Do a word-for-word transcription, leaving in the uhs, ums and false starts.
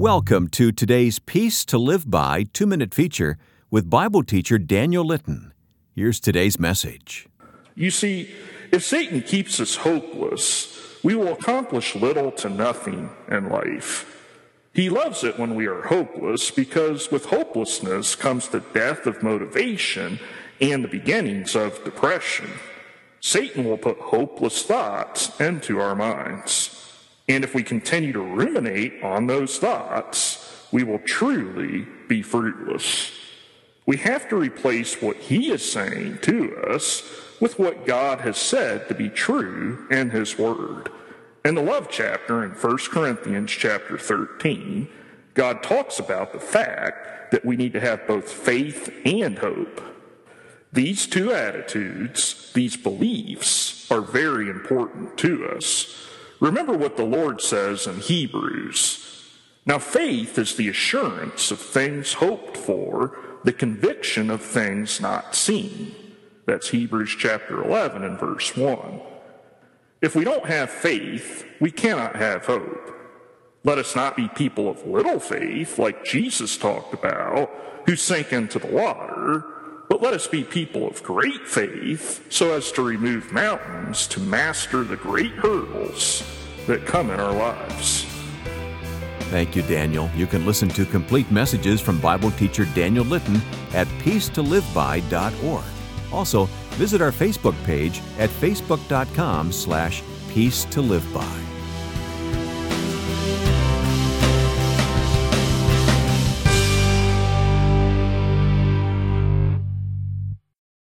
Welcome to today's Peace to Live By two-minute feature with Bible teacher Daniel Litton. Here's today's message. You see, if Satan keeps us hopeless, we will accomplish little to nothing in life. He loves it when we are hopeless because with hopelessness comes the death of motivation and the beginnings of depression. Satan will put hopeless thoughts into our minds. And if we continue to ruminate on those thoughts, we will truly be fruitless. We have to replace what he is saying to us with what God has said to be true in his word. In the love chapter in First Corinthians chapter thirteen, God talks about the fact that we need to have both faith and hope. These two attitudes, these beliefs, are very important to us. Remember what the Lord says in Hebrews. Now faith is the assurance of things hoped for, the conviction of things not seen. That's Hebrews chapter eleven and verse one. If we don't have faith, we cannot have hope. Let us not be people of little faith, like Jesus talked about, who sink into the water, but let us be people of great faith, so as to remove mountains, to master the great hurdles that come in our lives. Thank you, Daniel. You can listen to complete messages from Bible teacher Daniel Litton at peace to live by dot org. Also, visit our Facebook page at facebook dot com slash peace to live by.